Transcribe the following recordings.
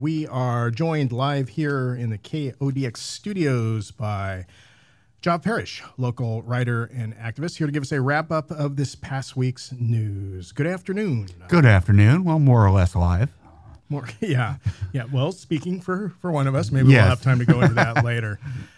We are joined live here in the KODX studios by Job Parrish, local writer and activist, here to give us a wrap-up of this past week's news. Good afternoon. Good afternoon. Well, more or less live. Yeah. Well, speaking for one of us, maybe we'll have time to go into that later.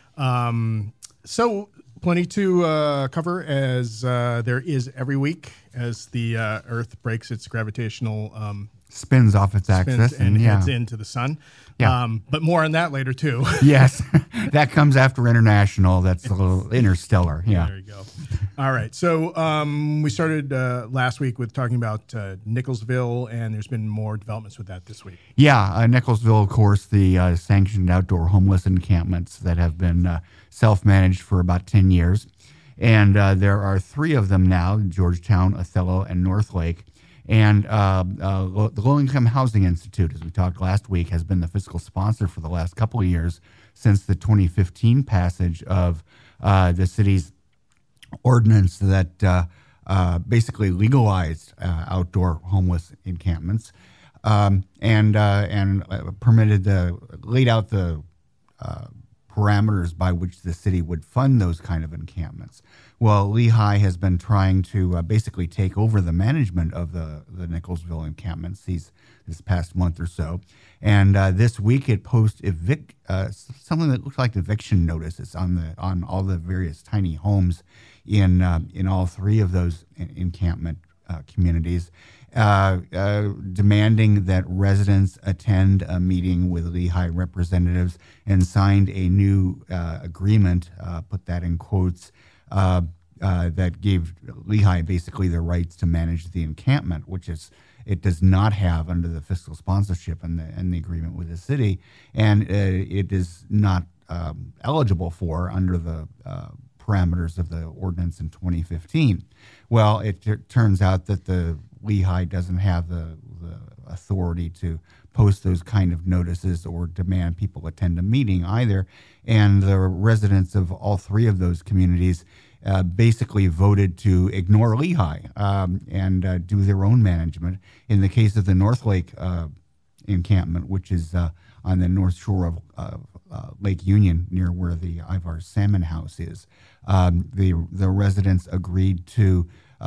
So plenty to cover as there is every week as the Earth breaks its gravitational spins off its axis and heads into the sun. Yeah. But more on that later too. Yes, that comes after International. That's a little Interstellar. Yeah. There you go. All right. So we started last week with talking about Nicholsville, and there's been more developments with that this week. Yeah, Nicholsville, of course, the sanctioned outdoor homeless encampments that have been self-managed for about 10 years. And there are 3 of them now, Georgetown, Othello, and Northlake. And the Low-Income Housing Institute, as we talked last week, has been the fiscal sponsor for the last couple of years since the 2015 passage of the city's ordinance that basically legalized outdoor homeless encampments and laid out the parameters by which the city would fund those kind of encampments. Well, Lehigh has been trying to basically take over the management of the Nicholsville encampments this past month or so. And this week it posted something that looks like eviction notices on all the various tiny homes in all 3 of those encampment communities, demanding that residents attend a meeting with Lehigh representatives and signed a new agreement, put that in quotes, that gave Lehigh basically the rights to manage the encampment, which it does not have under the fiscal sponsorship and the agreement with the city, and it is not eligible for under the parameters of the ordinance in 2015. Well, it turns out that the Lehigh doesn't have the authority to post those kind of notices or demand people attend a meeting either. And the residents of all 3 of those communities basically voted to ignore Lehigh and do their own management. In the case of the Northlake encampment, which is on the north shore of Lake Union, near where the Ivar Salmon House is, the residents agreed to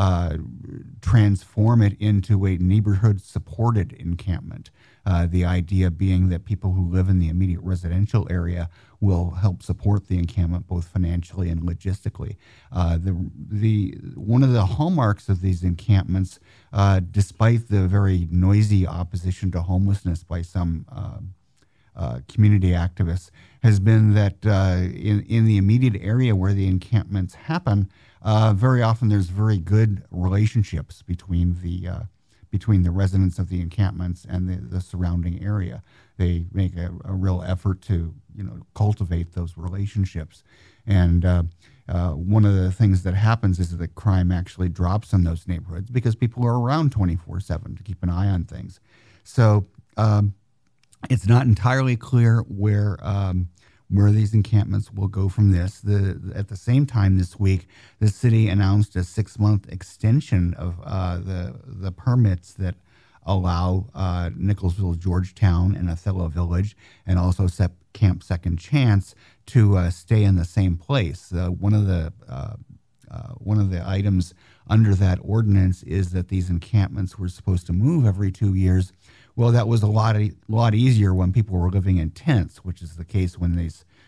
transform it into a neighborhood-supported encampment. The idea being that people who live in the immediate residential area will help support the encampment both financially and logistically. One of the hallmarks of these encampments, despite the very noisy opposition to homelessness by some community activists, has been that in the immediate area where the encampments happen, very often there's very good relationships between the residents of the encampments and the surrounding area. They make a real effort to cultivate those relationships. And one of the things that happens is that crime actually drops in those neighborhoods because people are around 24/7 to keep an eye on things. So it's not entirely clear where these encampments will go from this. At the same time this week, the city announced a 6-month extension of the permits that allow Nicholsville, Georgetown, and Othello Village, and also Camp Second Chance to stay in the same place. One of the items under that ordinance is that these encampments were supposed to move every 2 years. Well, that was a lot easier when people were living in tents, which is the case when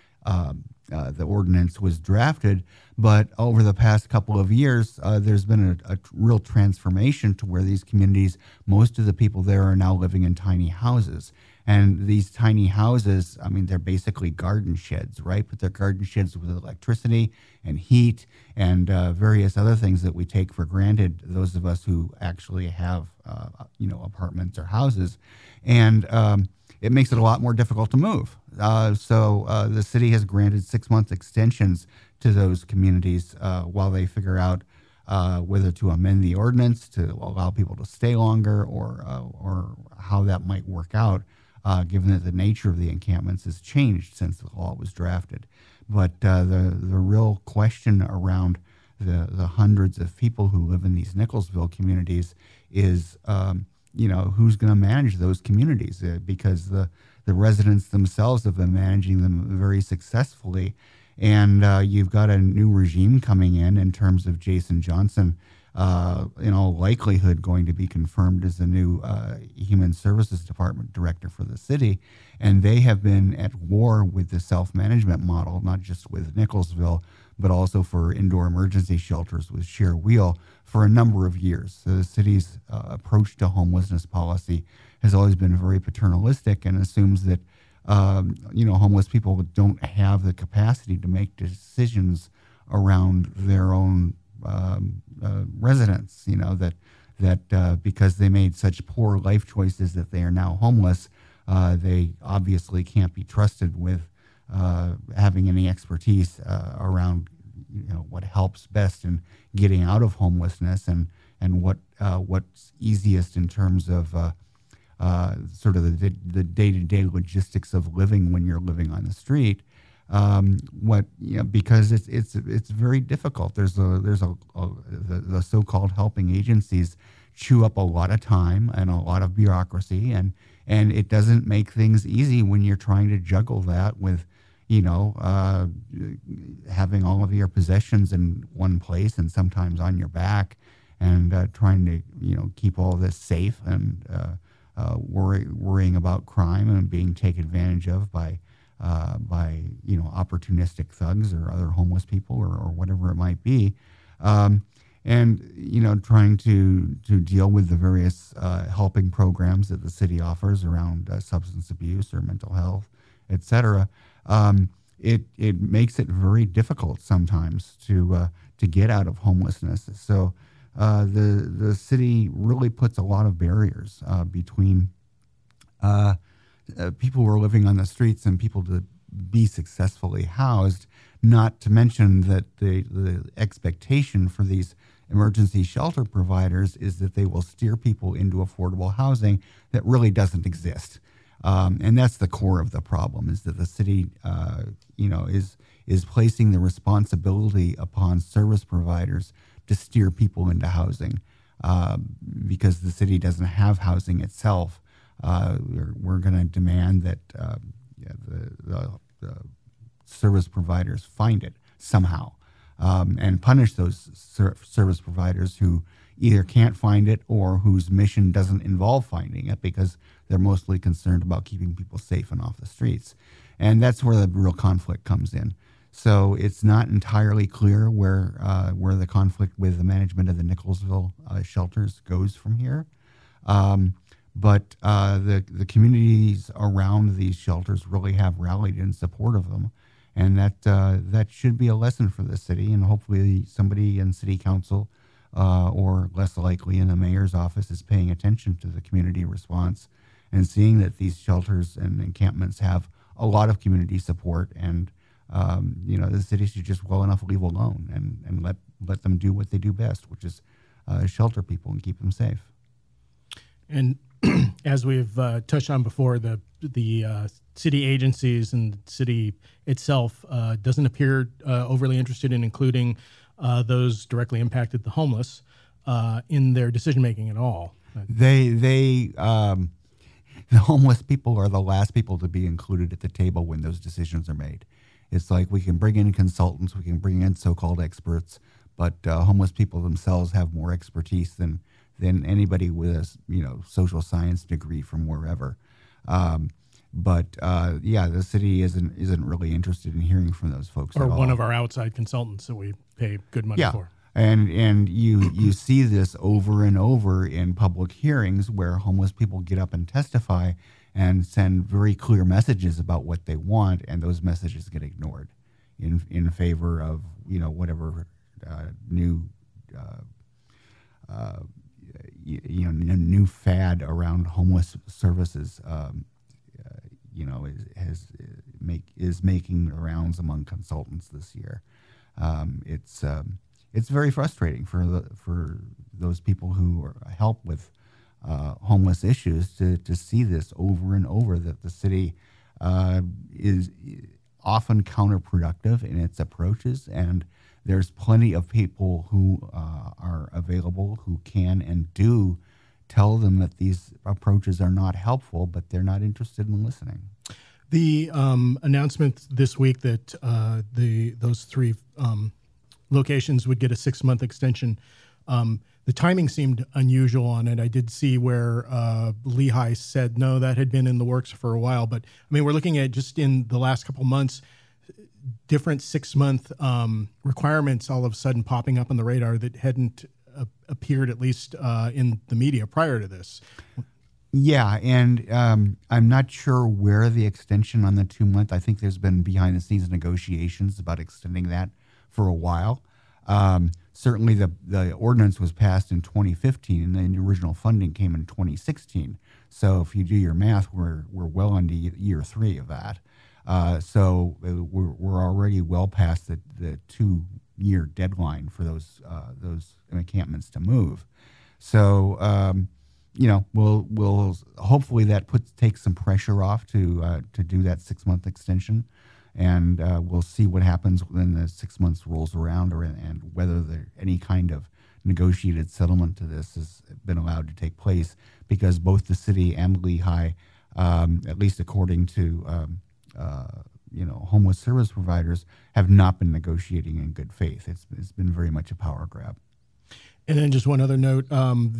the ordinance was drafted. But over the past couple of years, there's been a real transformation to where these communities, most of the people there are now living in tiny houses. And these tiny houses, I mean, they're basically garden sheds, right? But they're garden sheds with electricity and heat and various other things that we take for granted, those of us who actually have, apartments or houses. And it makes it a lot more difficult to move. So the city has granted 6-month extensions to those communities while they figure out whether to amend the ordinance to allow people to stay longer or how that might work out. Given that the nature of the encampments has changed since the law was drafted. But the real question around the hundreds of people who live in these Nicholsville communities is, who's going to manage those communities? Because the the residents themselves have been managing them very successfully. And you've got a new regime coming in terms of Jason Johnson, in all likelihood going to be confirmed as the new Human Services Department director for the city. And they have been at war with the self-management model, not just with Nicholsville, but also for indoor emergency shelters with Share Wheel for a number of years. So the city's approach to homelessness policy has always been very paternalistic and assumes that homeless people don't have the capacity to make decisions around their own residents. That because they made such poor life choices that they are now homeless, they obviously can't be trusted with having any expertise around what helps best in getting out of homelessness and what's easiest in terms of sort of the day-to-day logistics of living when you're living on the street. Because it's very difficult. There's the so-called helping agencies chew up a lot of time and a lot of bureaucracy, and it doesn't make things easy when you're trying to juggle that with having all of your possessions in one place and sometimes on your back, and trying to keep all this safe and worrying about crime and being taken advantage of by opportunistic thugs or other homeless people or whatever it might be, and trying to deal with the various helping programs that the city offers around substance abuse or mental health, etc. It makes it very difficult sometimes to get out of homelessness. So the city really puts a lot of barriers between people who are living on the streets and people to be successfully housed, not to mention that the expectation for these emergency shelter providers is that they will steer people into affordable housing that really doesn't exist. And that's the core of the problem, is that the city is placing the responsibility upon service providers to steer people into housing because the city doesn't have housing itself. We're going to demand that the service providers find it somehow, and punish those service providers who either can't find it or whose mission doesn't involve finding it, because they're mostly concerned about keeping people safe and off the streets. And that's where the real conflict comes in. So it's not entirely clear where the conflict with the management of the Nicholsville shelters goes from here. But the communities around these shelters really have rallied in support of them, and that should be a lesson for the city. And hopefully, somebody in city council, or less likely in the mayor's office, is paying attention to the community response and seeing that these shelters and encampments have a lot of community support. And the city should just well enough leave alone and let them do what they do best, which is shelter people and keep them safe. And as we've touched on before, the city agencies and the city itself doesn't appear overly interested in including those directly impacted, the homeless, in their decision making at all. The homeless people are the last people to be included at the table when those decisions are made. It's like we can bring in consultants, we can bring in so-called experts, but homeless people themselves have more expertise than anybody with a social science degree from wherever. The city isn't really interested in hearing from those folks or at all. One of our outside consultants that we pay good money for. And you see this over and over in public hearings where homeless people get up and testify and send very clear messages about what they want, and those messages get ignored in favor of whatever new fad around homeless services is making the rounds among consultants this year. It's very frustrating for those people who help with homeless issues to see this over and over, that the city is often counterproductive in its approaches, and there's plenty of people who are available who can and do tell them that these approaches are not helpful, but they're not interested in listening. The announcement this week that those three locations would get a 6-month extension. The timing seemed unusual on it. I did see where Lehigh said no, that had been in the works for a while. But I mean, we're looking at just in the last couple months, different 6-month requirements all of a sudden popping up on the radar that hadn't appeared, at least in the media prior to this. Yeah, and I'm not sure where the extension on the 2-month. I think there's been behind the scenes negotiations about extending that for a while. Certainly the ordinance was passed in 2015 and the original funding came in 2016. So if you do your math, we're well into year 3 of that. So we're already well past the 2-year deadline for those encampments to move. So we'll hopefully that takes some pressure off to do that 6-month extension, and we'll see what happens when the 6 months rolls around, and whether any kind of negotiated settlement to this has been allowed to take place, because both the city and Lehigh, at least according to homeless service providers, have not been negotiating in good faith. It's been very much a power grab. And then just one other note,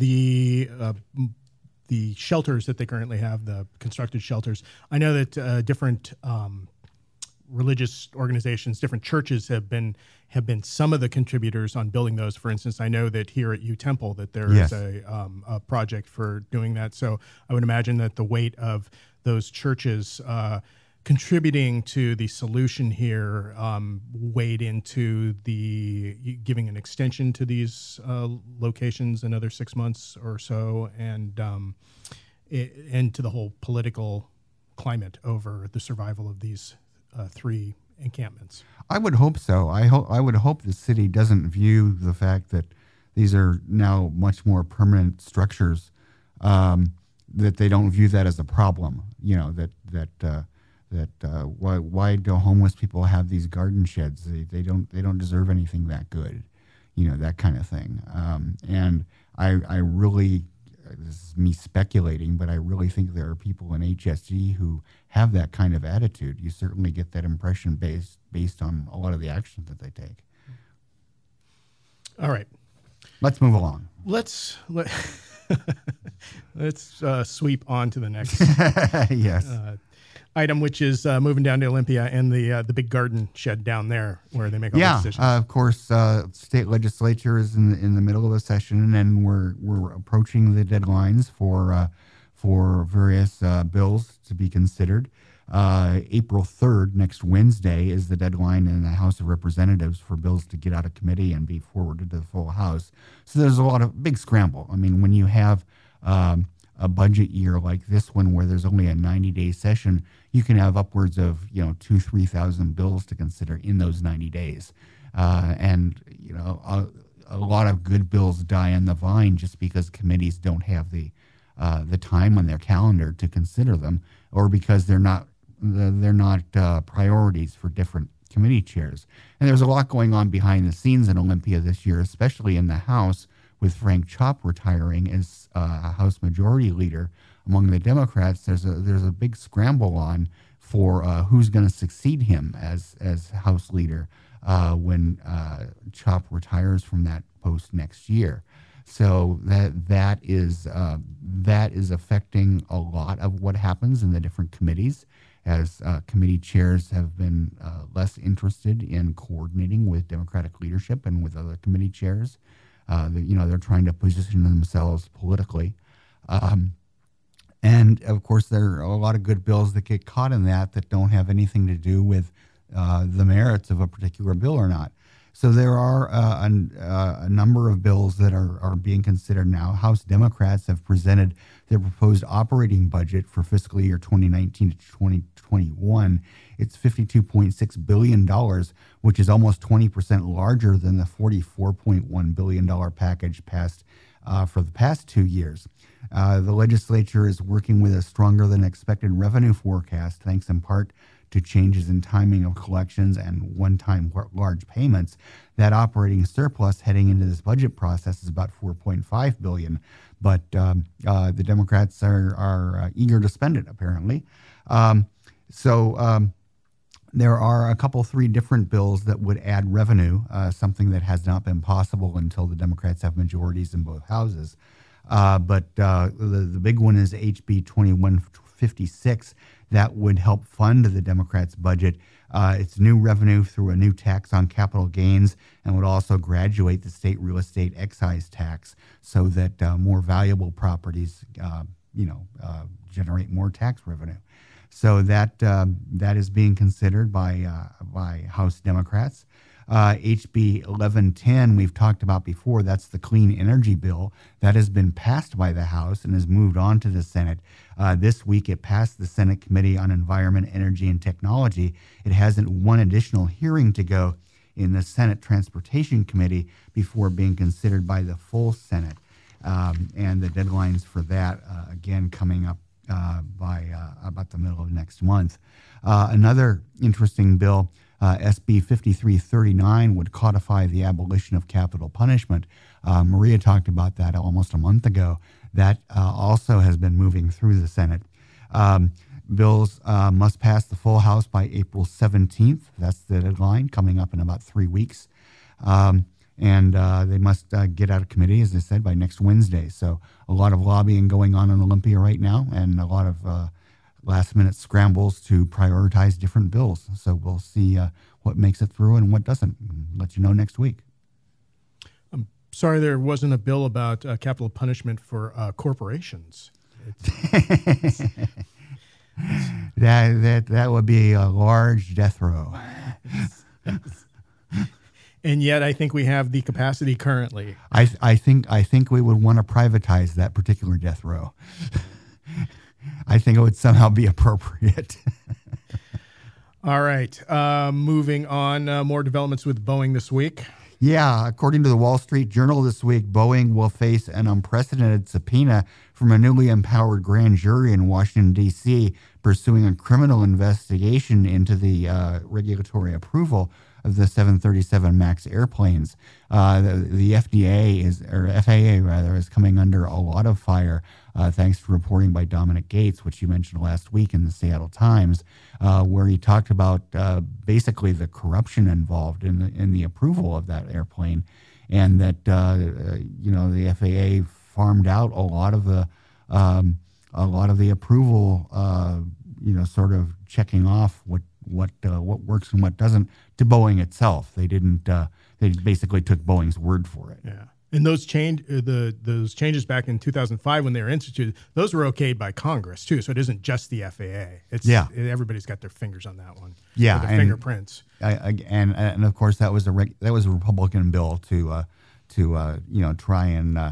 the shelters that they currently have, the constructed shelters, I know that different religious organizations, different churches have been some of the contributors on building those. For instance, I know that here at UTemple that there is a project for doing that. So I would imagine that the weight of those churches contributing to the solution here weighed into the giving an extension to these locations another 6 months or so, and to the whole political climate over the survival of these 3 encampments. I would hope so. I would hope the city doesn't view the fact that these are now much more permanent structures, that they don't view that as a problem. Why do homeless people have these garden sheds? They don't deserve anything that good, that kind of thing. And I really, this is me speculating, but I really think there are people in HSG who have that kind of attitude. You certainly get that impression based on a lot of the actions that they take. All right, let's move along. Let's sweep on to the next yes. Item, which is moving down to Olympia and the big garden shed down there where they make all the decisions. Of course, state legislature is in the middle of a session, and we're approaching the deadlines for various bills to be considered. April 3rd, next Wednesday, is the deadline in the House of Representatives for bills to get out of committee and be forwarded to the full House. So there's a lot of big scramble. I mean, when you have a budget year like this one, where there's only a 90-day session, you can have upwards of 2,000-3,000 bills to consider in those 90 days, and a lot of good bills die on the vine just because committees don't have the time on their calendar to consider them, or because they're not priorities for different committee chairs. And there's a lot going on behind the scenes in Olympia this year, especially in the House, with Frank Chopp retiring as House Majority Leader. Among the Democrats, there's a big scramble on for who's going to succeed him as House Leader when Chopp retires from that post next year. So that is affecting a lot of what happens in the different committees, as committee chairs have been less interested in coordinating with Democratic leadership and with other committee chairs. They're trying to position themselves politically. And of course, there are a lot of good bills that get caught in that don't have anything to do with the merits of a particular bill or not. So there are a number of bills that are being considered now. House Democrats have presented their proposed operating budget for fiscal year 2019 to 2021. It's $52.6 billion, which is almost 20% larger than the $44.1 billion package passed for the past 2 years. The legislature is working with a stronger than expected revenue forecast, thanks in part to changes in timing of collections and one-time large payments. That operating surplus heading into this budget process is about $4.5 billion, but the Democrats are eager to spend it, apparently. So there are a couple, three different bills that would add revenue, something that has not been possible until the Democrats have majorities in both houses. But the big one is HB 2156. That would help fund the Democrats' budget. It's new revenue through a new tax on capital gains, and would also graduate the state real estate excise tax so that more valuable properties, generate more tax revenue. So that is being considered by House Democrats. HB 1110, we've talked about before, that's the clean energy bill. That has been passed by the House and has moved on to the Senate. This week it passed the Senate Committee on Environment, Energy, and Technology. It has one additional hearing to go in the Senate Transportation Committee before being considered by the full Senate. And the deadlines for that, again, coming up by about the middle of next month. Another interesting bill, SB 5339, would codify the abolition of capital punishment. Maria talked about that almost a month ago. That also has been moving through the Senate. Bills must pass the full House by April 17th. That's the deadline, coming up in about 3 weeks. And they must get out of committee, as I said, by next Wednesday. So a lot of lobbying going on in Olympia right now, and a lot of last-minute scrambles to prioritize different bills. So we'll see what makes it through and what doesn't. Let you know next week. I'm sorry there wasn't a bill about capital punishment for corporations. That would be a large death row. And yet, I think we have the capacity currently. I think we would want to privatize that particular death row. I think it would somehow be appropriate. All right. Moving on. More developments with Boeing this week. Yeah, according to the Wall Street Journal this week, Boeing will face an unprecedented subpoena from a newly empowered grand jury in Washington, D.C., pursuing a criminal investigation into the regulatory approval of the 737 MAX airplanes. The FAA is coming under a lot of fire, thanks to reporting by Dominic Gates, which you mentioned last week in the Seattle Times, where he talked about basically the corruption involved in the approval of that airplane, and that the FAA farmed out a lot of the approval, sort of checking off what works and what doesn't to Boeing itself. They didn't. They basically took Boeing's word for it. Yeah, and those changes back in 2005 when they were instituted, those were okayed by Congress too. So it isn't just the FAA. Everybody's got their fingers on that one. Yeah, their fingerprints. And of course that was a Republican bill to try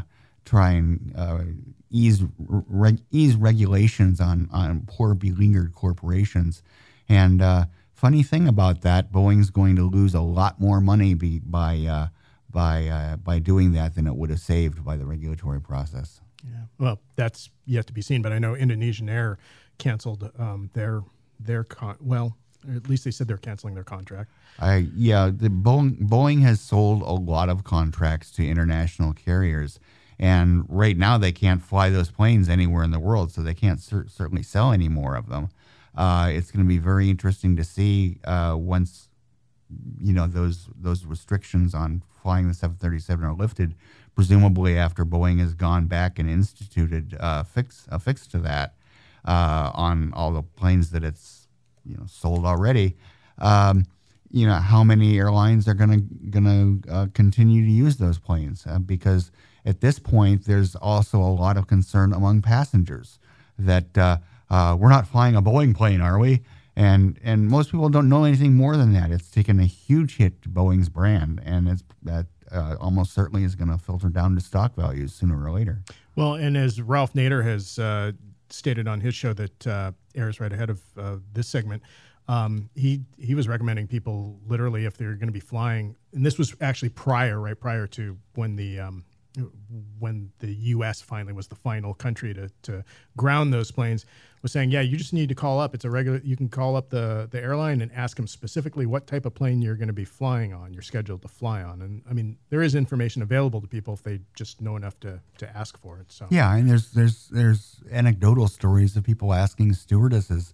and ease regulations on poor beleaguered corporations. And funny thing about that, Boeing's going to lose a lot more money by doing that than it would have saved by the regulatory process. Yeah, well, that's yet to be seen. But I know Indonesian Air canceled at least they said they're canceling their contract. Boeing has sold a lot of contracts to international carriers. And right now they can't fly those planes anywhere in the world, so they can't certainly sell any more of them. It's going to be very interesting to see once those restrictions on flying the 737 are lifted, presumably after Boeing has gone back and instituted a fix to that on all the planes that it's sold already. How many airlines are going to continue to use those planes? Because at this point, there's also a lot of concern among passengers that we're not flying a Boeing plane, are we? And most people don't know anything more than that. It's taken a huge hit to Boeing's brand, and that almost certainly is going to filter down to stock values sooner or later. Well, and as Ralph Nader has stated on his show that airs right ahead of this segment, he was recommending people literally if they're going to be flying, and this was actually prior to when the U.S. finally was the final country to ground those planes, was saying, you just need to call up. You can call up the airline and ask them specifically what type of plane you're going to be flying on, you're scheduled to fly on. And I mean, there is information available to people if they just know enough to ask for it. So yeah, and there's anecdotal stories of people asking stewardesses,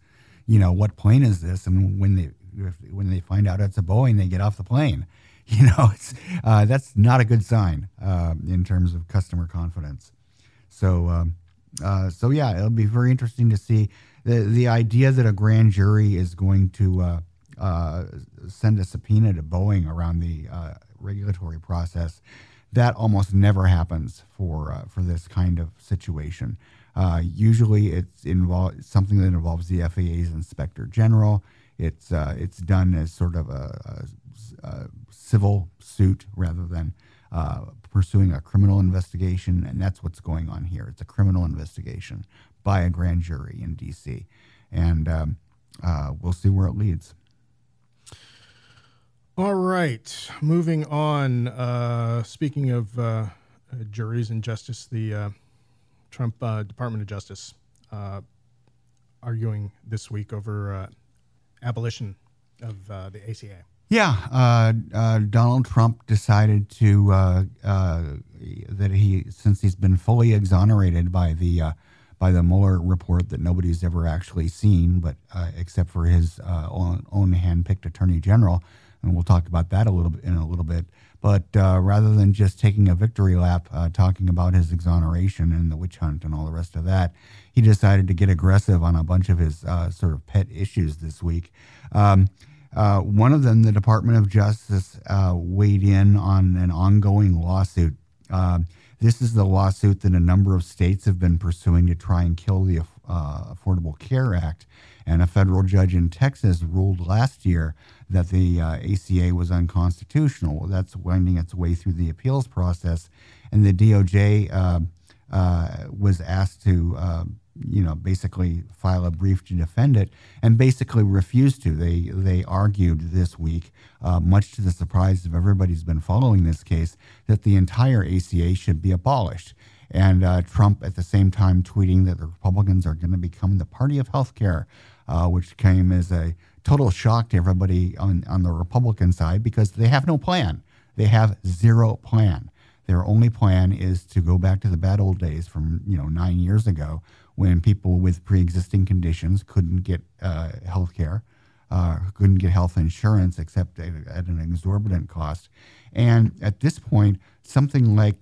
what plane is this? And when they find out it's a Boeing, they get off the plane. That's not a good sign in terms of customer confidence. So yeah, it'll be very interesting to see the idea that a grand jury is going to send a subpoena to Boeing around the regulatory process. That almost never happens for this kind of situation. Usually, it's something that involves the FAA's Inspector General. It's done as sort of a civil suit rather than pursuing a criminal investigation, and that's what's going on here. It's a criminal investigation by a grand jury in D.C., and we'll see where it leads. All right, moving on. Speaking of juries and justice, the Trump Department of Justice arguing this week over abolition of the ACA. Yeah, Donald Trump decided to since he's been fully exonerated by the Mueller report that nobody's ever actually seen, but except for his own hand-picked attorney general, and we'll talk about that in a little bit. But rather than just taking a victory lap, talking about his exoneration and the witch hunt and all the rest of that, he decided to get aggressive on a bunch of his sort of pet issues this week. One of them, the Department of Justice weighed in on an ongoing lawsuit. This is the lawsuit that a number of states have been pursuing to try and kill the Affordable Care Act. And a federal judge in Texas ruled last year that the ACA was unconstitutional. Well, that's winding its way through the appeals process. And the DOJ was asked to basically file a brief to defend it, and basically refused to. They argued this week, much to the surprise of everybody who's been following this case, that the entire ACA should be abolished. And Trump at the same time tweeting that the Republicans are going to become the party of healthcare, which came as a total shock to everybody on the Republican side, because they have no plan. They have zero plan. Their only plan is to go back to the bad old days from 9 years ago, when people with pre-existing conditions couldn't get health care, couldn't get health insurance except at an exorbitant cost. And at this point, something like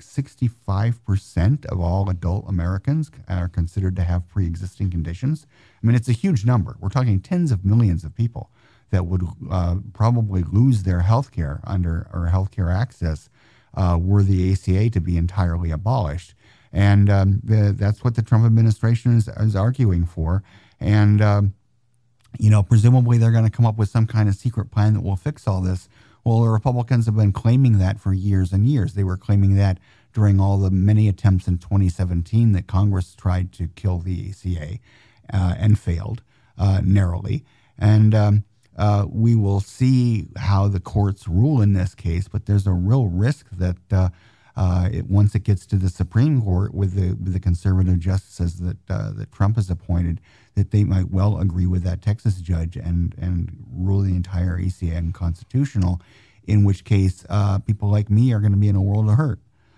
65% of all adult Americans are considered to have pre-existing conditions. I mean, it's a huge number. We're talking tens of millions of people that would probably lose their health care or health care access were the ACA to be entirely abolished. And that's what the Trump administration is arguing for. And, presumably they're going to come up with some kind of secret plan that will fix all this. Well, the Republicans have been claiming that for years and years. They were claiming that during all the many attempts in 2017 that Congress tried to kill the ACA and failed narrowly. And we will see how the courts rule in this case, but there's a real risk that once it gets to the Supreme Court with the conservative justices that Trump has appointed, that they might well agree with that Texas judge and rule the entire ACA unconstitutional, in which case people like me are going to be in a world of hurt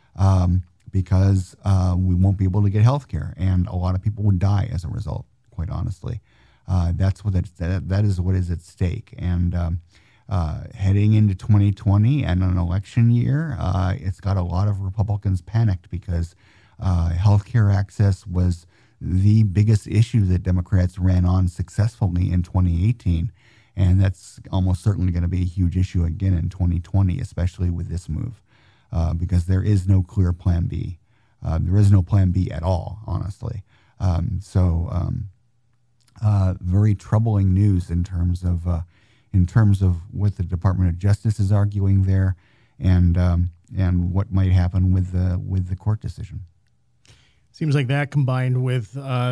because we won't be able to get health care, and a lot of people would die as a result, quite honestly. That is what is at stake. And heading into 2020 and an election year, it's got a lot of Republicans panicked because healthcare access was the biggest issue that Democrats ran on successfully in 2018. And that's almost certainly going to be a huge issue again in 2020, especially with this move, because there is no clear plan B. There is no plan B at all, honestly. Very troubling news in terms of what the Department of Justice is arguing there, and what might happen with the court decision. Seems like that, combined with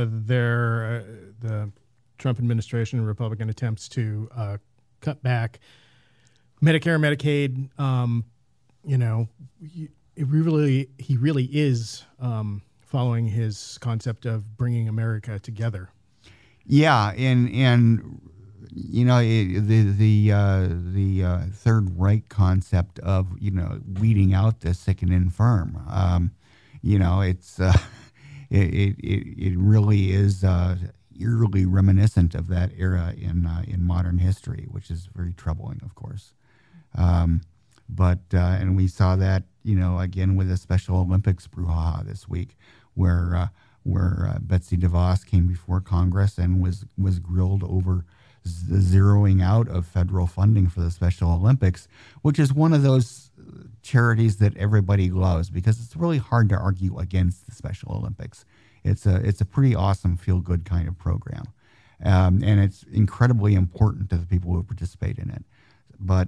the Trump administration and Republican attempts to cut back Medicare, Medicaid. He really is following his concept of bringing America together. Yeah, and the Third Reich concept of weeding out the sick and infirm. It really is eerily reminiscent of that era in modern history, which is very troubling, of course. And we saw that, again with the Special Olympics brouhaha this week, where Betsy DeVos came before Congress and was grilled over the zeroing out of federal funding for the Special Olympics, which is one of those charities that everybody loves because it's really hard to argue against the Special Olympics. It's a pretty awesome feel-good kind of program, and it's incredibly important to the people who participate in it. But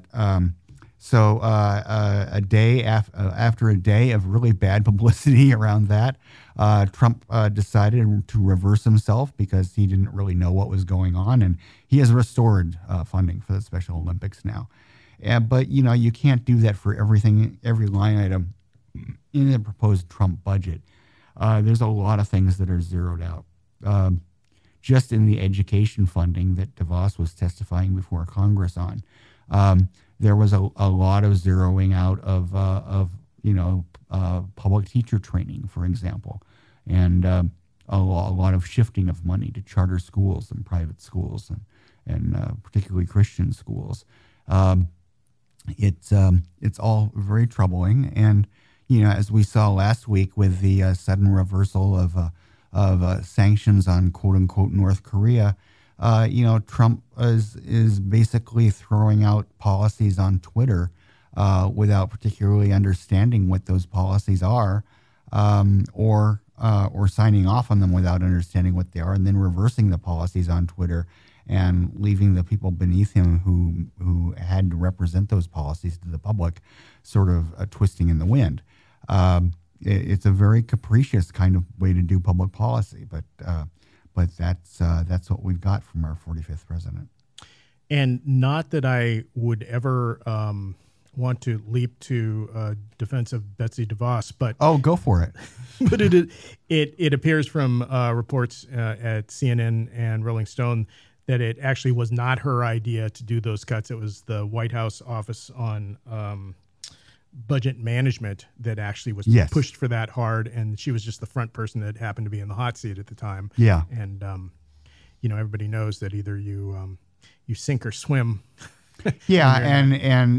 a day after a day of really bad publicity around that, Trump decided to reverse himself because he didn't really know what was going on, and he has restored funding for the Special Olympics now. But you can't do that for every line item in the proposed Trump budget. There's a lot of things that are zeroed out. Just in the education funding that DeVos was testifying before Congress on, there was a lot of zeroing out of public teacher training, for example, and a lot of shifting of money to charter schools and private schools and particularly Christian schools. It's all very troubling, and as we saw last week with the sudden reversal of sanctions on quote unquote North Korea. Trump is basically throwing out policies on Twitter without particularly understanding what those policies are, or signing off on them without understanding what they are, and then reversing the policies on Twitter and leaving the people beneath him who had to represent those policies to the public sort of twisting in the wind. It's a very capricious kind of way to do public policy, but that's what we've got from our 45th president. And not that I would ever want to leap to defense of Betsy DeVos, but go for it. But it appears from reports at CNN and Rolling Stone that it actually was not her idea to do those cuts. It was the White House Office on Budget Management that actually was pushed for that hard, and she was just the front person that happened to be in the hot seat at the time. Yeah, and everybody knows that either you sink or swim. Yeah, and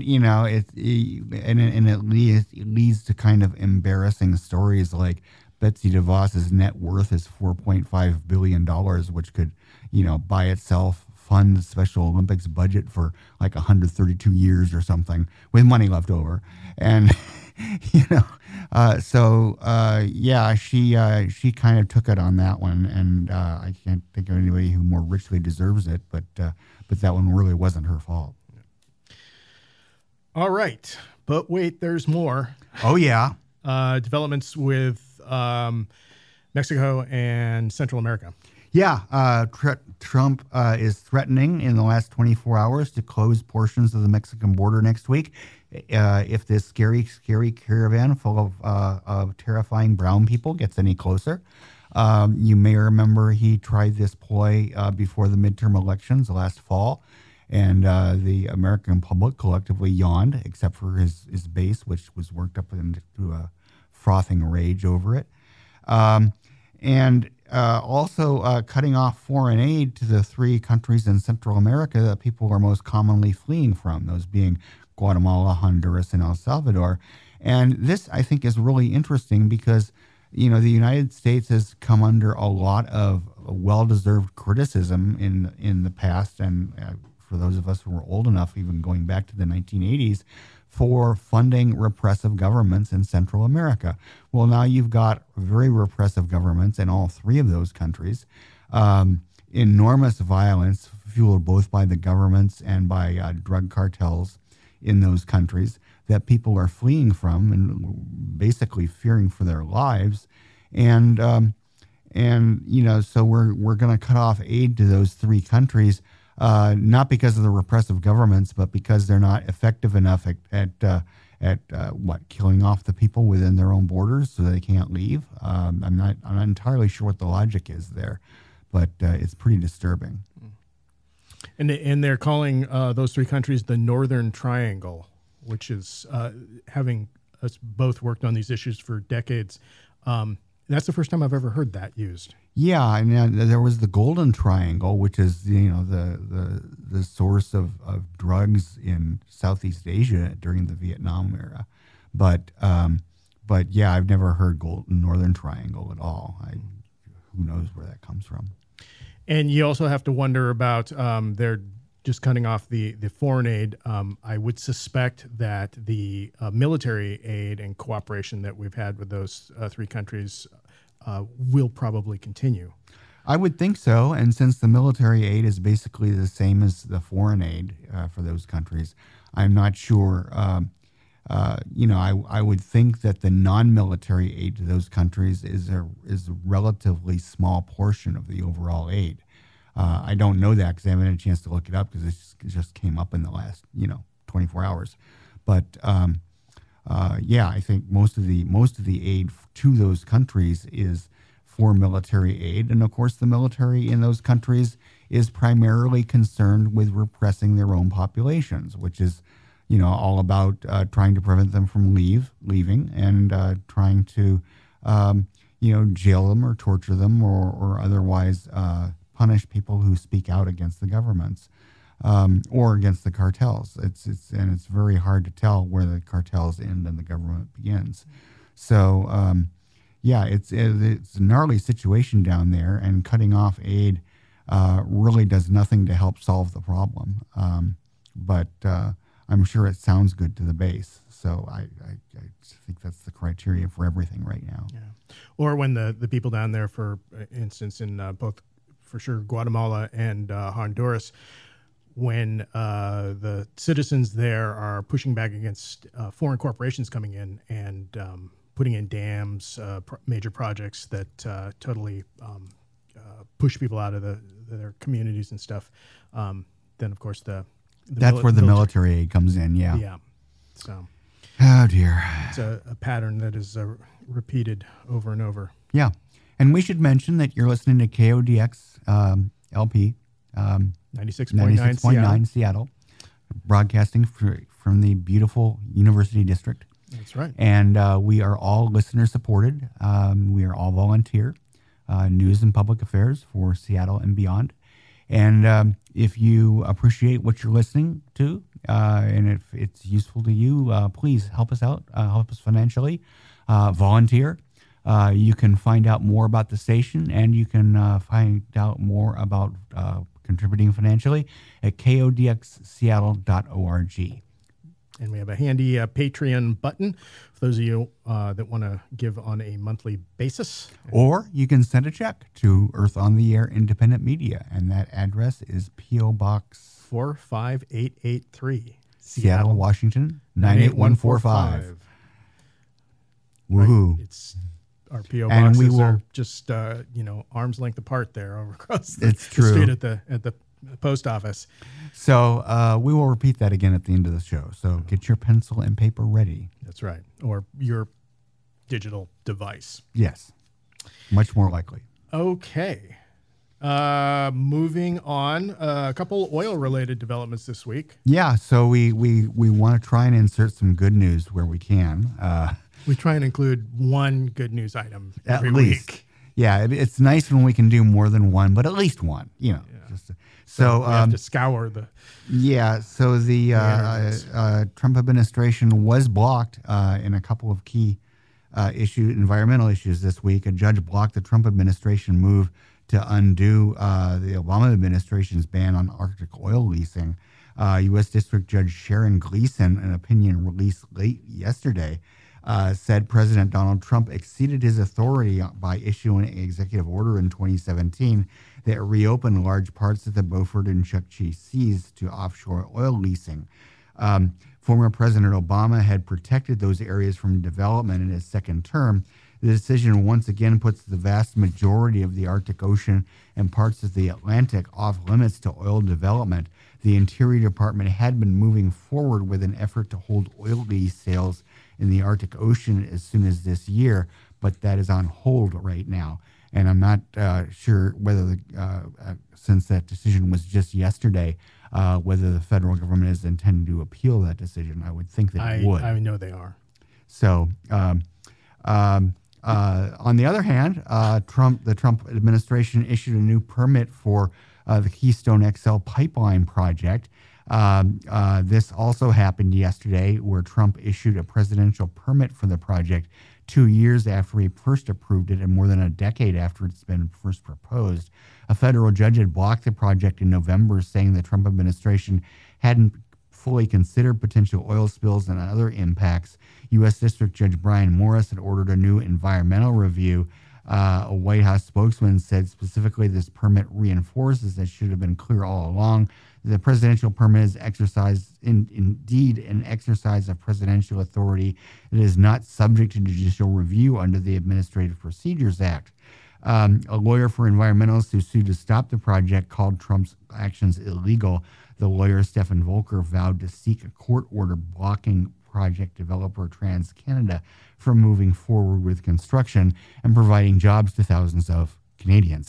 it leads to kind of embarrassing stories like Betsy DeVos's net worth is $4.5 billion, which could, by itself fund the Special Olympics budget for like 132 years or something with money left over. And, she kind of took it on that one. And I can't think of anybody who more richly deserves it, but that one really wasn't her fault. All right. But wait, there's more. Oh, yeah. Developments with Mexico and Central America. Yeah. Trump is threatening in the last 24 hours to close portions of the Mexican border next week if this scary, scary caravan full of terrifying brown people gets any closer. You may remember he tried this ploy before the midterm elections last fall. And the American public collectively yawned, except for his base, which was worked up into a frothing rage over it. Also cutting off foreign aid to the three countries in Central America that people are most commonly fleeing from, those being Guatemala, Honduras, and El Salvador. And this, I think, is really interesting because, the United States has come under a lot of well-deserved criticism in the past, and for those of us who are old enough, even going back to the 1980s, for funding repressive governments in Central America. Well, now you've got very repressive governments in all three of those countries. Enormous violence fueled both by the governments and by drug cartels in those countries that people are fleeing from and basically fearing for their lives. And so we're going to cut off aid to those three countries. Not because of the repressive governments, but because they're not effective enough at killing off the people within their own borders, so they can't leave. I'm not entirely sure what the logic is there, but it's pretty disturbing. And they're calling those three countries the Northern Triangle, which is having us both worked on these issues for decades. That's the first time I've ever heard that used. Yeah, and there was the Golden Triangle, which is the source of drugs in Southeast Asia during the Vietnam era. But yeah, I've never heard Northern Triangle at all. Who knows where that comes from? And you also have to wonder about they're just cutting off the foreign aid. I would suspect that the military aid and cooperation that we've had with those three countries will probably continue. I would think so. And since the military aid is basically the same as the foreign aid for those countries, I'm not sure. I would think that the non-military aid to those countries is a relatively small portion of the overall aid. I don't know that because I haven't had a chance to look it up because it just came up in the last 24 hours. But I think most of the aid to those countries is for military aid, and of course the military in those countries is primarily concerned with repressing their own populations, which is all about trying to prevent them from leaving and trying to jail them or torture them or otherwise punish people who speak out against the governments or against the cartels. It's very hard to tell where the cartels end and the government begins. So it's a gnarly situation down there, and cutting off aid really does nothing to help solve the problem. But I'm sure it sounds good to the base. So I think that's the criteria for everything right now. Yeah. Or when the people down there, for instance, in both, for sure, Guatemala and Honduras, when the citizens there are pushing back against foreign corporations coming in and putting in dams, major projects that totally push people out of their communities and stuff, then, of course, that's where the military aid comes in, yeah. Yeah. So. Oh, dear. It's a pattern that is repeated over and over. Yeah. And we should mention that you're listening to KODX LP. 96.9 Seattle. Broadcasting from the beautiful University District. That's right. And we are all listener supported. We are all volunteer. News and public affairs for Seattle and beyond. And if you appreciate what you're listening to, and if it's useful to you, please help us out, help us financially, volunteer. You can find out more about the station, and you can find out more about contributing financially at kodxseattle.org. And we have a handy Patreon button for those of you that want to give on a monthly basis. Or you can send a check to Earth on the Air Independent Media, and that address is P.O. Box 45883, Seattle, Washington 98145. Woohoo! Right. It's our P.O. boxes are just arm's length apart there over across the street at the post office. So we will repeat that again at the end of the show. So get your pencil and paper ready. That's right. Or your digital device. Yes. Much more likely. Okay. Moving on. A couple oil-related developments this week. Yeah. So we want to try and insert some good news where we can. We try and include one good news item every least. week. Yeah. It's nice when we can do more than one, but at least one, Yeah. So we have to scour the. Yeah. So the Trump administration was blocked in a couple of key environmental issues this week. A judge blocked the Trump administration move to undo the Obama administration's ban on Arctic oil leasing. U.S. District Judge Sharon Gleason, an opinion released late yesterday, said President Donald Trump exceeded his authority by issuing an executive order in 2017 that reopened large parts of the Beaufort and Chukchi Seas to offshore oil leasing. Former President Obama had protected those areas from development in his second term. The decision once again puts the vast majority of the Arctic Ocean and parts of the Atlantic off limits to oil development. The Interior Department had been moving forward with an effort to hold oil lease sales in the Arctic Ocean as soon as this year, but that is on hold right now. And I'm not sure whether, since that decision was just yesterday, whether the federal government is intending to appeal that decision. I would think that it would. I know they are. So On the other hand, the Trump administration issued a new permit for the Keystone XL pipeline project. This also happened yesterday, where Trump issued a presidential permit for the project 2 years after he first approved it and more than a decade after it's been first proposed. A federal judge had blocked the project in November, saying the Trump administration hadn't fully considered potential oil spills and other impacts. U.S. District Judge Brian Morris had ordered a new environmental review. A White House spokesman said specifically this permit reinforces that should have been clear all along. The presidential permit is indeed an exercise of presidential authority. It is not subject to judicial review under the Administrative Procedures Act. A lawyer for environmentalists who sued to stop the project called Trump's actions illegal. The lawyer, Stephen Volker, vowed to seek a court order blocking project developer TransCanada from moving forward with construction and providing jobs to thousands of Canadians.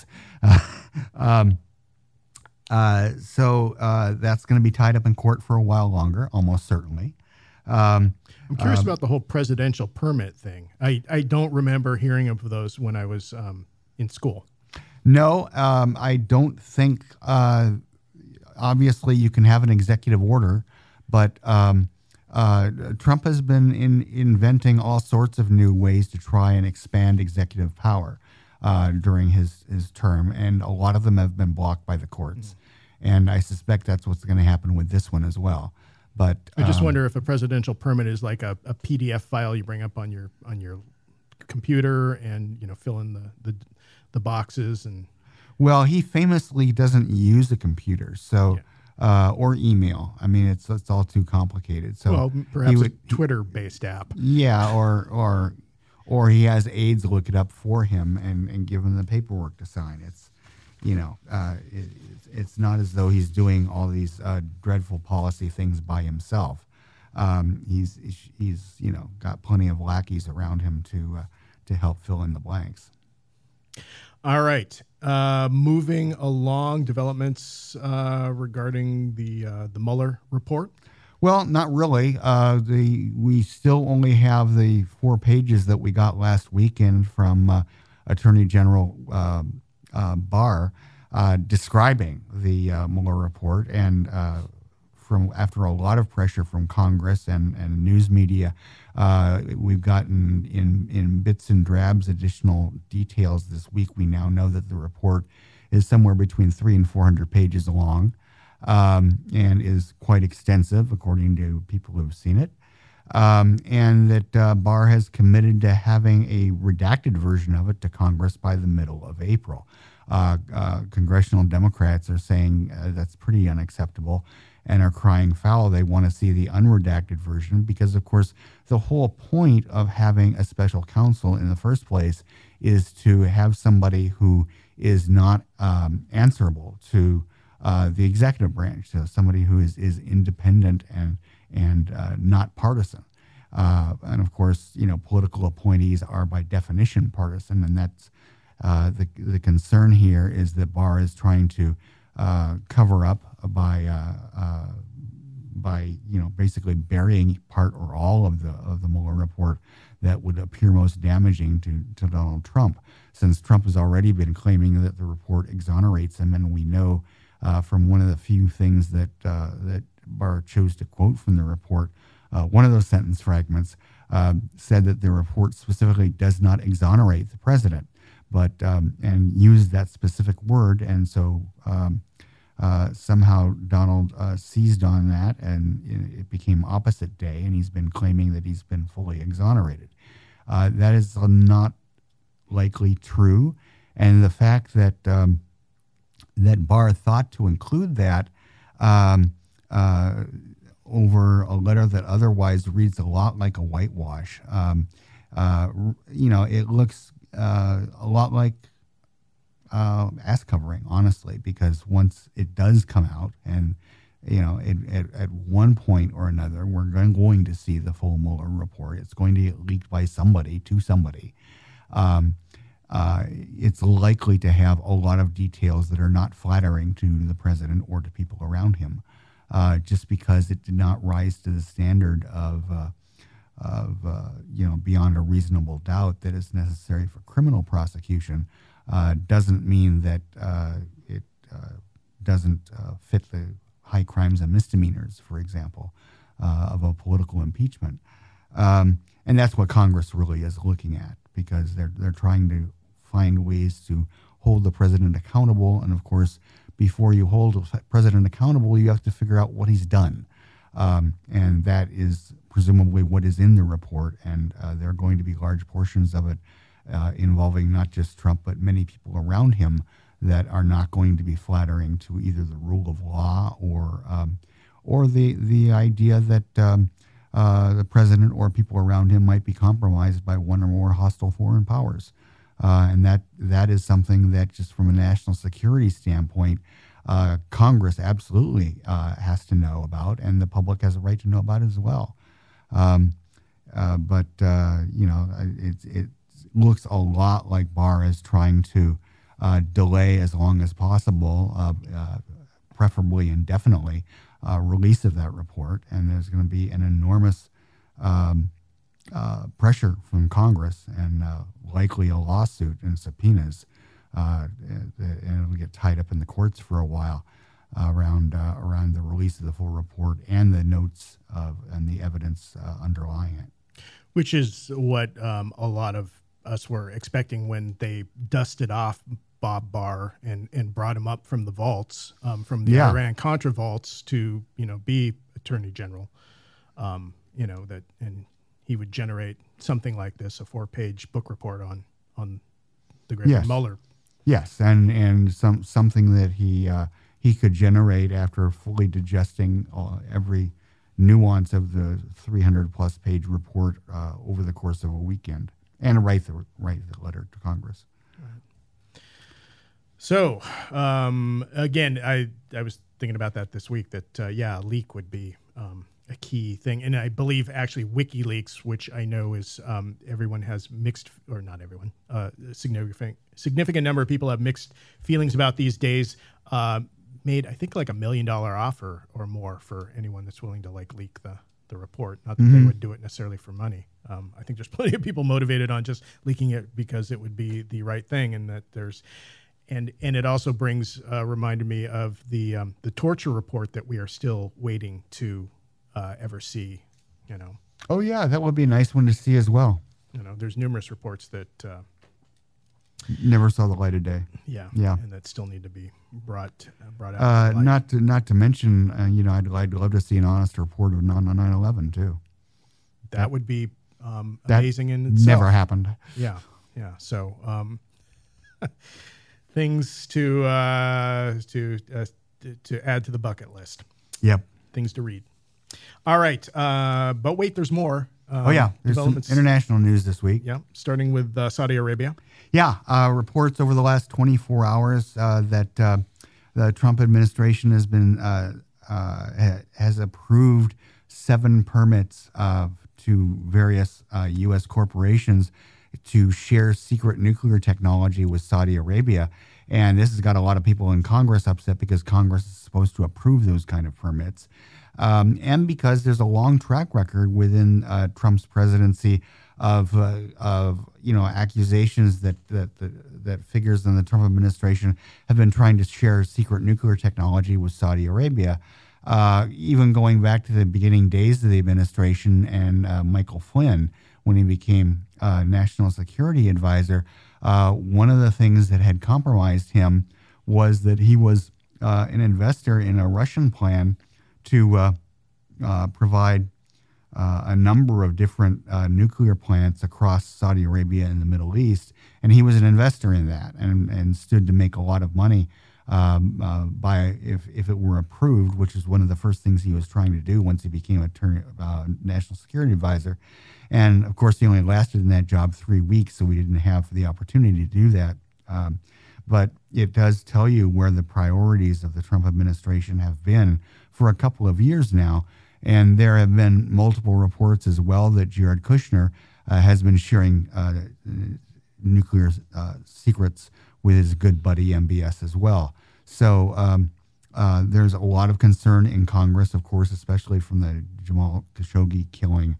So that's going to be tied up in court for a while longer, almost certainly. I'm curious about the whole presidential permit thing. I don't remember hearing of those when I was in school. No, I don't think. Obviously, you can have an executive order, but Trump has been inventing all sorts of new ways to try and expand executive power during his term, and a lot of them have been blocked by the courts. And I suspect that's what's going to happen with this one as well. But I just wonder if a presidential permit is like a PDF file you bring up on your computer and fill in the boxes and. Well, he famously doesn't use a computer, so or email. I mean, it's all too complicated. So perhaps a Twitter-based app. Yeah, or he has aides look it up for him and give him the paperwork to sign. It's it's not as though he's doing all these dreadful policy things by himself. He's got plenty of lackeys around him to help fill in the blanks. All right. Moving along, developments regarding the Mueller report. Well, not really. We still only have the 4 pages that we got last weekend from Attorney General Barr describing the Mueller report, and from after a lot of pressure from Congress and news media, we've gotten in bits and drabs additional details this week. We now know that the report is somewhere between 300 and 400 pages long, and is quite extensive according to people who have seen it. And that Barr has committed to having a redacted version of it to Congress by the middle of April. Congressional Democrats are saying that's pretty unacceptable and are crying foul. They want to see the unredacted version because, of course, the whole point of having a special counsel in the first place is to have somebody who is not answerable to the executive branch, so somebody who is independent and not partisan. And of course, political appointees are by definition partisan, and that's the concern here is that Barr is trying to cover up by basically burying part or all of the Mueller report that would appear most damaging to Donald Trump, since Trump has already been claiming that the report exonerates him, and we know from one of the few things that Barr chose to quote from the report, one of those sentence fragments said that the report specifically does not exonerate the president, but and used that specific word, and so somehow Donald seized on that, and it became opposite day, and he's been claiming that he's been fully exonerated. That is not likely true, and the fact that that Barr thought to include that over a letter that otherwise reads a lot like a whitewash, it looks a lot like ass covering, honestly, because once it does come out, and at one point or another, we're going to see the full Mueller report. It's going to get leaked by somebody to somebody. It's likely to have a lot of details that are not flattering to the president or to people around him, just because it did not rise to the standard of beyond a reasonable doubt that is necessary for criminal prosecution doesn't mean that it doesn't fit the high crimes and misdemeanors, for example, of a political impeachment. And that's what Congress really is looking at, because they're trying to find ways to hold the president accountable. And of course, before you hold the president accountable, you have to figure out what he's done. And that is presumably what is in the report. And there are going to be large portions of it involving not just Trump, but many people around him that are not going to be flattering to either the rule of law or the idea that the president or people around him might be compromised by one or more hostile foreign powers. And that is something that, just from a national security standpoint, Congress absolutely has to know about, and the public has a right to know about as well. But it looks a lot like Barr is trying to delay as long as possible, preferably indefinitely, release of that report. And there's going to be an enormous pressure from Congress and likely a lawsuit and subpoenas, and it'll get tied up in the courts for a while around the release of the full report and the notes and the evidence underlying it. Which is what a lot of us were expecting when they dusted off Bob Barr and brought him up from the vaults, from the Iran-Contra vaults to, be Attorney General, that, and he would generate something like this, a 4-page book report on the great Mueller. Yes, and something that he could generate after fully digesting every nuance of the 300-plus page report over the course of a weekend, and write the letter to Congress. Right. So, again, I was thinking about that this week, that, a leak would be a key thing. And I believe actually WikiLeaks, which I know is everyone has mixed, or not everyone, significant number of people have mixed feelings about these days, made, I think, like $1 million offer or more for anyone that's willing to leak the report. Not that they would do it necessarily for money. I think there's plenty of people motivated on just leaking it because it would be the right thing, and that there's, and it also reminded me of the torture report that we are still waiting to ever see. Oh yeah, that would be a nice one to see as well. There's numerous reports that never saw the light of day. Yeah, and that still need to be brought out. Not to mention, I'd love to see an honest report of 9/11 too. That would be amazing in itself. Never happened. Yeah. So things to add to the bucket list. Yep. Things to read. All right, but wait, there's more. There's some international news this week. Yeah, starting with Saudi Arabia. Yeah, reports over the last 24 hours that the Trump administration has approved 7 permits to various U.S. corporations to share secret nuclear technology with Saudi Arabia. And this has got a lot of people in Congress upset, because Congress is supposed to approve those kind of permits. And because there's a long track record within Trump's presidency of accusations that figures in the Trump administration have been trying to share secret nuclear technology with Saudi Arabia, even going back to the beginning days of the administration and Michael Flynn, when he became national security advisor. One of the things that had compromised him was that he was an investor in a Russian plan to provide a number of different nuclear plants across Saudi Arabia and the Middle East, and he was an investor in that, and stood to make a lot of money by if it were approved, which is one of the first things he was trying to do once he became national security advisor. And of course, he only lasted in that job 3 weeks, so we didn't have the opportunity to do that. But it does tell you where the priorities of the Trump administration have been for a couple of years now. And there have been multiple reports as well that Jared Kushner has been sharing nuclear secrets with his good buddy MBS as well. So there's a lot of concern in Congress, of course, especially from the Jamal Khashoggi killing,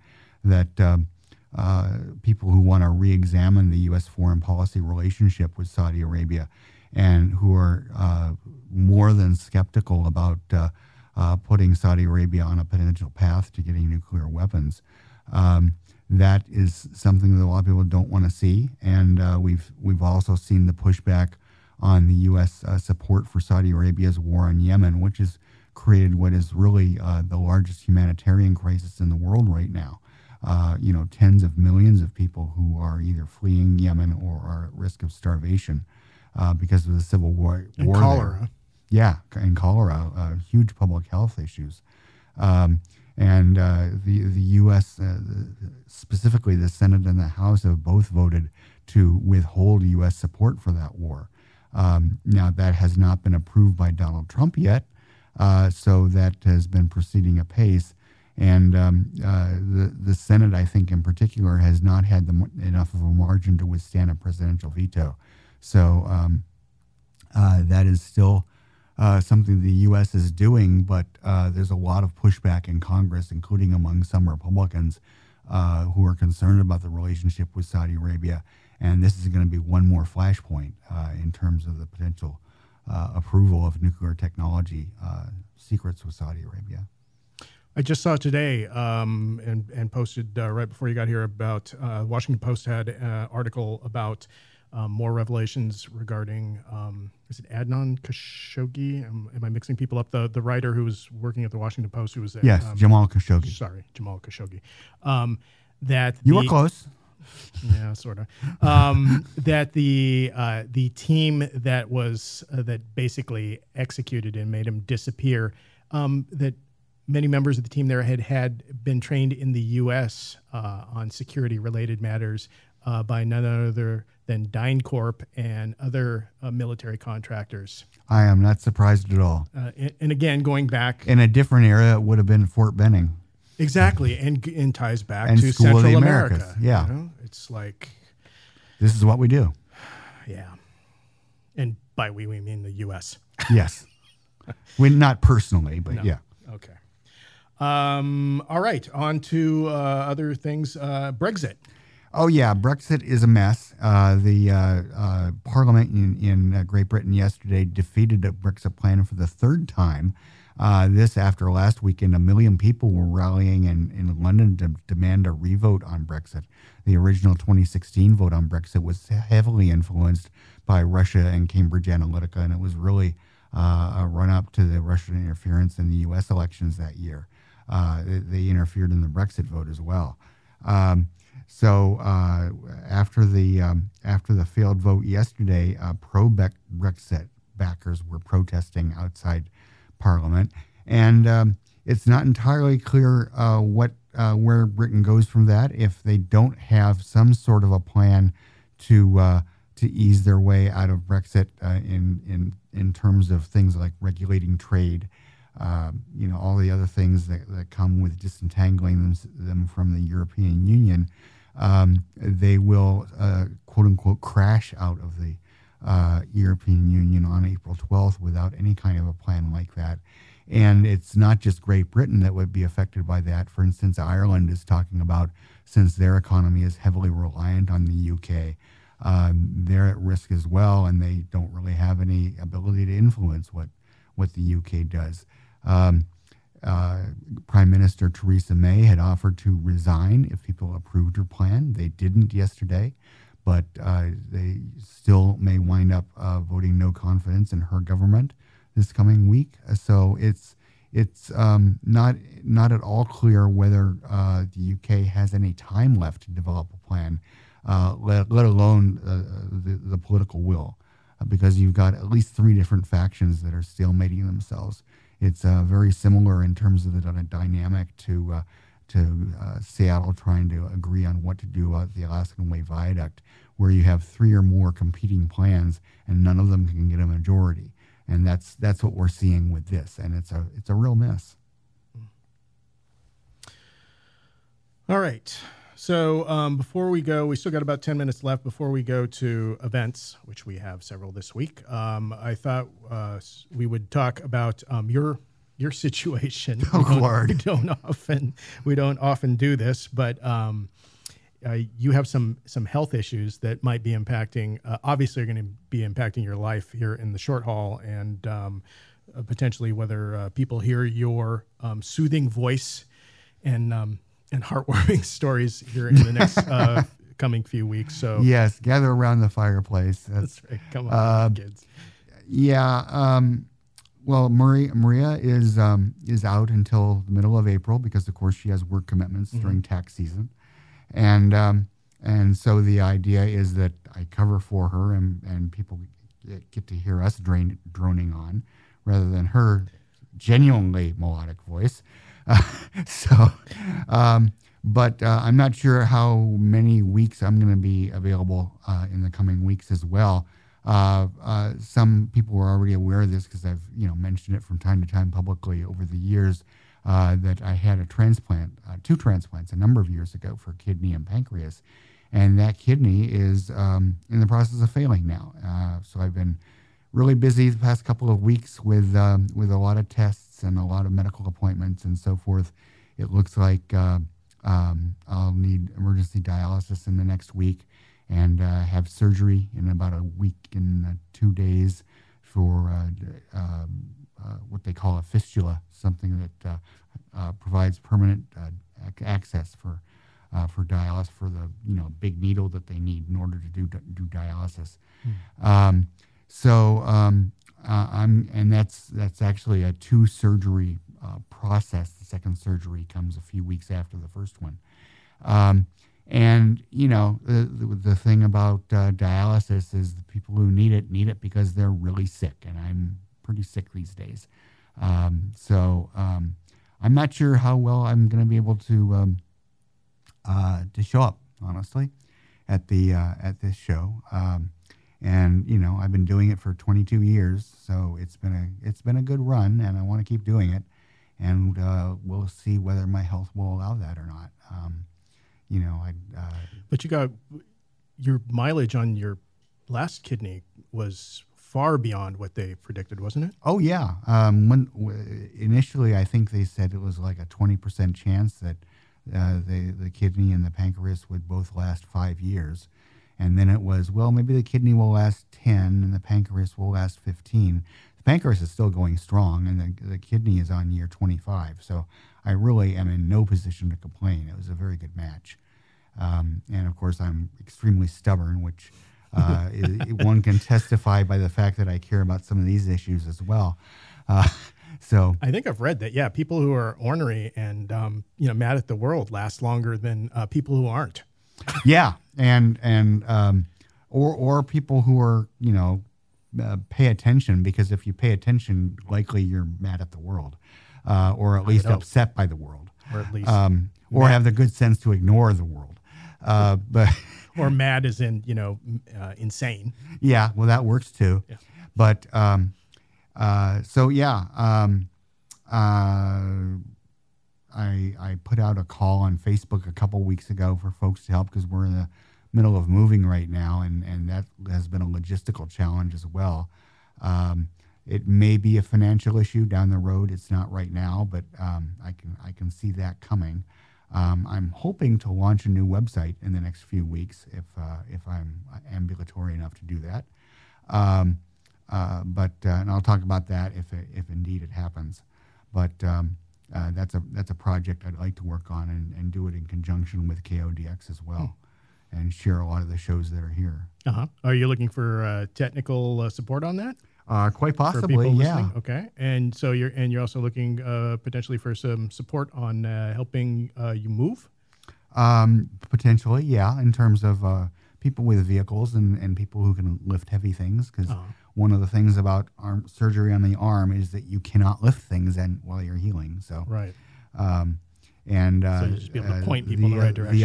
that people who want to re-examine the U.S. foreign policy relationship with Saudi Arabia and who are more than skeptical about putting Saudi Arabia on a potential path to getting nuclear weapons. That is something that a lot of people don't want to see, and we've also seen the pushback on the U.S. Support for Saudi Arabia's war on Yemen, which has created what is really the largest humanitarian crisis in the world right now. Tens of millions of people who are either fleeing Yemen or are at risk of starvation because of the civil war. And cholera. There. Yeah, and cholera, huge public health issues. The U.S., specifically the Senate and the House, have both voted to withhold U.S. support for that war. Now, that has not been approved by Donald Trump yet, so that has been proceeding apace. And the Senate, I think in particular, has not had enough of a margin to withstand a presidential veto. So that is still something the U.S. is doing, but there's a lot of pushback in Congress, including among some Republicans who are concerned about the relationship with Saudi Arabia. And this is going to be one more flashpoint in terms of the potential approval of nuclear technology secrets with Saudi Arabia. I just saw today and posted right before you got here about Washington Post had an article about more revelations regarding, is it Adnan Khashoggi? Am I mixing people up? The writer who was working at the Washington Post, who was yes, Jamal Khashoggi. Sorry, Jamal Khashoggi. That you were close. Yeah, sort of. That the team that was that basically executed and made him disappear. That many members of the team there had been trained in the U.S. On security-related matters by none other than DynCorp and other military contractors. I am not surprised at all. And again, going back in a different era, it would have been Fort Benning. Exactly, and ties back and to School Central of the America. Americas. Yeah, it's like this is what we do. Yeah, and by we mean the U.S. Yes, we not personally, but no. Yeah. Okay. All right, on to other things. Brexit. Oh yeah, Brexit is a mess. The Parliament in Great Britain yesterday defeated a Brexit plan for the third time. This after last weekend, 1 million people were rallying in London to demand a revote on Brexit. The original 2016 vote on Brexit was heavily influenced by Russia and Cambridge Analytica, and it was really a run-up to the Russian interference in the U.S. elections that year. They interfered in the Brexit vote as well. So after the failed vote yesterday, pro-Brexit backers were protesting outside Parliament, and it's not entirely clear where Britain goes from that if they don't have some sort of a plan to ease their way out of Brexit in terms of things like regulating trade, all the other things that come with disentangling them from the European Union. They will quote unquote crash out of the European Union on April 12th without any kind of a plan like that. And it's not just Great Britain that would be affected by that. For instance, Ireland is talking about, since their economy is heavily reliant on the UK, they're at risk as well, and they don't really have any ability to influence what the UK does. Prime Minister Theresa May had offered to resign if people approved her plan. They didn't yesterday, but they still may wind up voting no confidence in her government this coming week. So it's not at all clear whether the UK has any time left to develop a plan, let alone the political will, because you've got at least 3 different factions that are stalemating themselves. It's very similar in terms of the dynamic to Seattle trying to agree on what to do about the Alaskan Way Viaduct, where you have 3 or more competing plans and none of them can get a majority. And that's what we're seeing with this, and it's a real mess. All right. So before we go, we still got about 10 minutes left before we go to events, which we have several this week. I thought we would talk about your your situation. Oh, Lord. We don't often do this, but you have some health issues that might be impacting. Obviously, are going to be impacting your life here in the short haul, and potentially whether people hear your soothing voice and heartwarming stories here in the next coming few weeks. So yes, gather around the fireplace. That's right. Come on, kids. Yeah. Well, Maria is out until the middle of April because, of course, she has work commitments during tax season, and so the idea is that I cover for her, and people get to hear us droning on rather than her genuinely melodic voice. But I'm not sure how many weeks I'm going to be available in the coming weeks as well. Some people were already aware of this because I've mentioned it from time to time publicly over the years that I had a transplant, 2 transplants a number of years ago for kidney and pancreas, and that kidney is in the process of failing now. So I've been really busy the past couple of weeks with a lot of tests and a lot of medical appointments and so forth. It looks like I'll need emergency dialysis in the next week and have surgery in about a week and 2 days for what they call a fistula, something that provides permanent access for dialysis for the big needle that they need in order to do dialysis. And that's actually a 2 surgery process. The second surgery comes a few weeks after the first one. And the thing about dialysis is the people who need it because they're really sick, and I'm pretty sick these days. So I'm not sure how well I'm going to be able to show up, honestly, at this show. And I've been doing it for 22 years, so it's been a good run, and I want to keep doing it. And we'll see whether my health will allow that or not. But you got your mileage on your last kidney was far beyond what they predicted, wasn't it? Oh yeah. Initially, I think they said it was like a 20% chance that the kidney and the pancreas would both last 5 years, and then it was, well, maybe the kidney will last 10 and the pancreas will last 15. The pancreas is still going strong, and the kidney is on year 25. So I really am in no position to complain. It was a very good match. And of course, I'm extremely stubborn, which one can testify by the fact that I care about some of these issues as well. So I think I've read that. Yeah, people who are ornery and mad at the world last longer than people who aren't. Yeah, or people who are pay attention, because if you pay attention, likely you're mad at the world, or at least upset by the world, or at least or have the good sense to ignore the world. But or mad as in insane. Yeah, well, that works too. Yeah. But so yeah, I put out a call on Facebook a couple weeks ago for folks to help, because we're in the middle of moving right now, and that has been a logistical challenge as well. It may be a financial issue down the road. It's not right now, but I can see that coming. I'm hoping to launch a new website in the next few weeks if I'm ambulatory enough to do that. But and I'll talk about that if indeed it happens. But that's a project I'd like to work on and do it in conjunction with KODX as well, and share a lot of the shows that are here. Are you looking for technical support on that? Quite possibly, for people yeah. Listening? Okay, and so you're also looking potentially for some support on helping you move. Potentially, yeah, in terms of people with vehicles and people who can lift heavy things, because one of the things about surgery on the arm is that you cannot lift things while you're healing. So right, and so you just be able to point people in the right direction.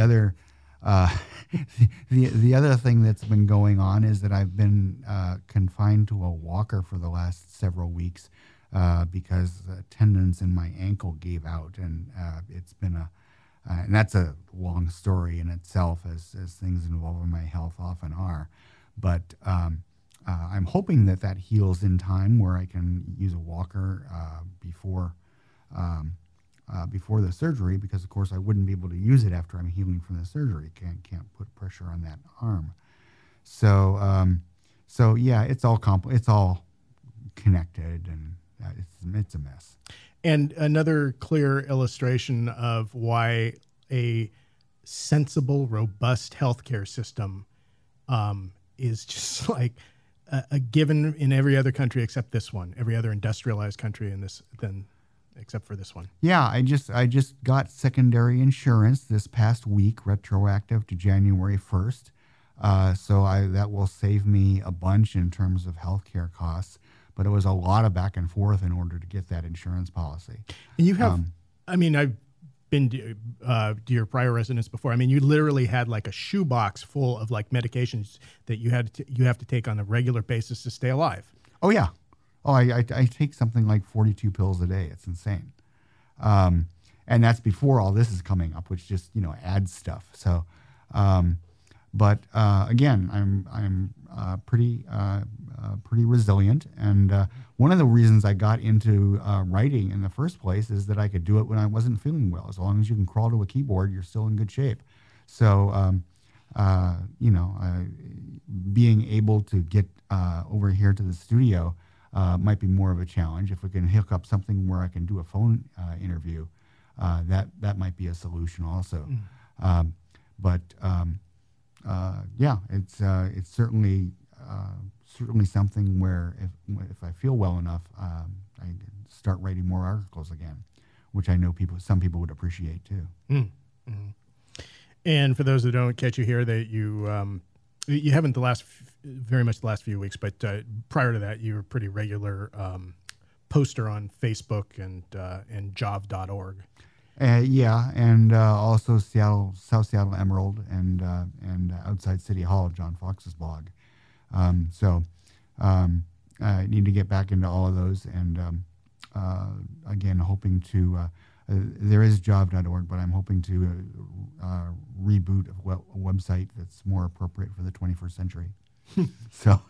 The other thing that's been going on is that I've been confined to a walker for the last several weeks because the tendons in my ankle gave out, and it's been and that's a long story in itself, as things involving my health often are. But I'm hoping that heals in time, where I can use a walker before before the surgery, because of course I wouldn't be able to use it after I'm healing from the surgery. Can't put pressure on that arm. So yeah, it's all it's all connected, and it's a mess. And another clear illustration of why a sensible, robust healthcare system is just like a given in every other country except this one. Every other industrialized country except for this one. Yeah, I just got secondary insurance this past week, retroactive to January 1st. So that will save me a bunch in terms of healthcare costs. But it was a lot of back and forth in order to get that insurance policy. And you have, I've been to your prior residence before. I mean, you literally had like a shoebox full of like medications that you have to take on a regular basis to stay alive. Oh yeah. Oh, I take something like 42 pills a day. It's insane. And that's before all this is coming up, which just, adds stuff. So, but again, I'm pretty resilient. And one of the reasons I got into writing in the first place is that I could do it when I wasn't feeling well. As long as you can crawl to a keyboard, you're still in good shape. So, being able to get over here to the studio might be more of a challenge. If we can hook up something where I can do a phone interview, that might be a solution also. Yeah, it's certainly something where if I feel well enough, I can start writing more articles again, which I know some people would appreciate too. Mm-hmm. And for those that don't catch you here, that you haven't very much the last few weeks, but prior to that, you were a pretty regular poster on Facebook and Jov.org. Yeah, and also South Seattle Emerald and Outside City Hall, John Fox's blog. I need to get back into all of those, and again, hoping to. There is Jov.org, but I'm hoping to reboot a website that's more appropriate for the 21st century. So,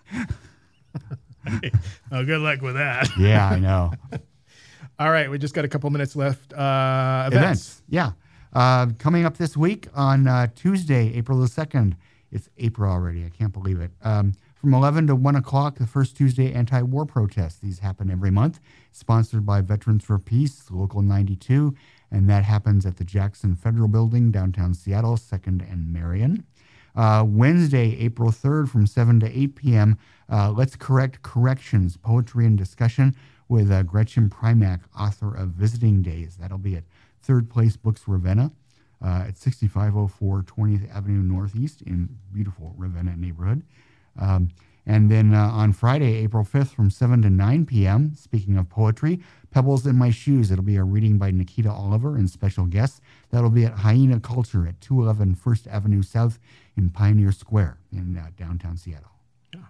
well, good luck with that. Yeah, I know. All right, we just got a couple minutes left. Events. Yeah. Coming up this week on Tuesday, April the 2nd. It's April already. I can't believe it. From 11 to 1 o'clock, the first Tuesday anti-war protest. These happen every month. Sponsored by Veterans for Peace, Local 92. And that happens at the Jackson Federal Building, downtown Seattle, 2nd and Marion. Wednesday, April 3rd, from 7 to 8 p.m., Let's Correct Corrections, Poetry and Discussion with Gretchen Primack, author of Visiting Days. That'll be at Third Place Books Ravenna at 6504 20th Avenue Northeast in beautiful Ravenna neighborhood. And then on Friday, April 5th, from 7 to 9 p.m., speaking of poetry, Pebbles in My Shoes. It'll be a reading by Nikita Oliver and special guests. That'll be at Hyena Culture at 211 First Avenue South in Pioneer Square in downtown Seattle. Yeah.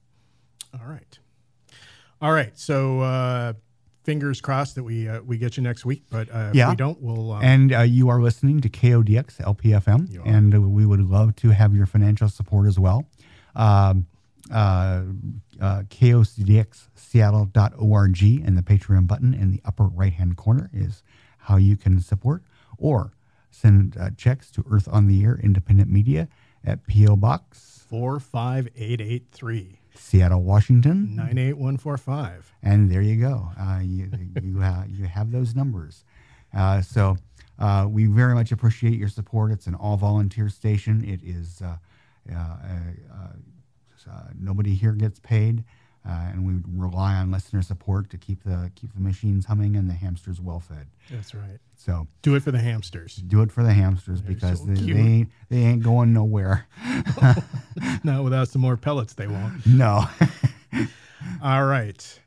All right. So fingers crossed that we get you next week. But if we don't, we'll... And you are listening to KODX LPFM, and we would love to have your financial support as well. KODXSeattle.org, and the Patreon button in the upper right-hand corner is how you can support, or send checks to Earth on the Air Independent Media at P.O. Box 45883, Seattle, Washington 98145. And there you go. You have those numbers. So we very much appreciate your support. It's an all-volunteer station. It is nobody here gets paid, and we rely on listener support to keep the machines humming and the hamsters well fed. That's right. So do it for the hamsters. Do it for the hamsters. They're because so they ain't going nowhere. No, without some more pellets, they won't. No. All right.